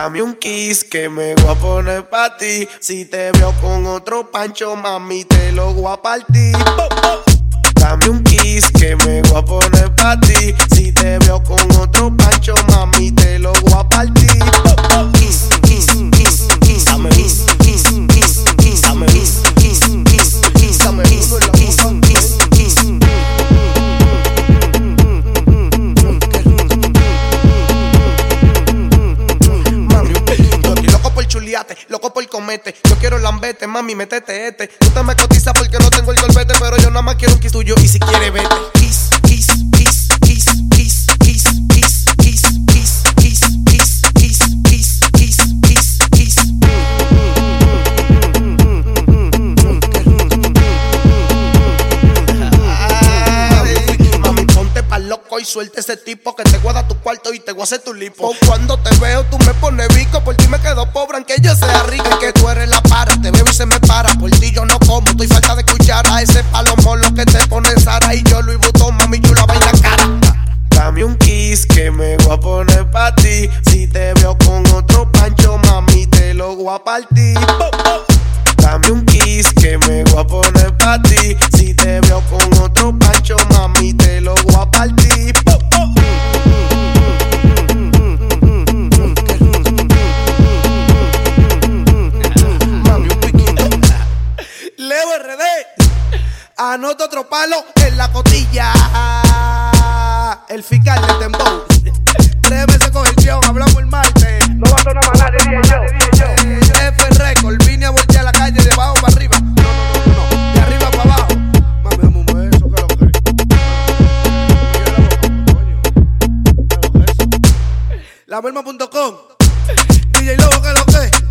Dame un kiss que me voy a poner pa' ti. Si te veo con otro pancho, mami, te lo voy a partir. Dame un kiss que me voy a poner pa' ti. Si te veo con otro pancho, mami, te lo voy a partir. Kiss, kiss, kiss, kiss. Dame kiss, kiss, kiss, kiss. Dame kiss, kiss, kiss, kiss. Dame kiss, kiss, kiss, kiss. Loco por comete, yo quiero lambete, mami, métete este. Tú te me cotizas porque no tengo el golpete, pero yo nada más quiero un kiss tuyo y si quiere vete. Kiss, kiss, kiss, kiss, kiss, kiss, kiss, kiss, kiss, kiss, kiss, kiss, kiss, kiss, kiss, kiss. Mami, ponte pa'l loco y suelta ese tipo que te guarda tu cuarto y te voy a hacer tu lipo. Cuando te veo tú me pones bico, por ti me quedo pobre aunque yo sea rico. Es que tú eres la para, te veo y se me para. Por ti yo no como, estoy falta de cuchara. Ese palomo lo que te pone Sara y yo Louis Vuitton, mami chula va en la cara. Dame un kiss que me voy a poner pa' ti. Si te veo con otro pancho, mami, te lo voy a partir. Dame un kiss que me voy a poner pa' ti. Si te veo con otro pancho, mami, te lo voy a partir. Leo RD, anota otro palo en la cotilla. El fiscal del dembow. 3 veces corrección, hablamos el martes. No va a sonar más nada, diría yo. F Record, vine a voltear la calle de abajo para arriba. No, de arriba para abajo. Mami, dame un beso, que lo que. Laverma.com, DJ Lobo, que lo que.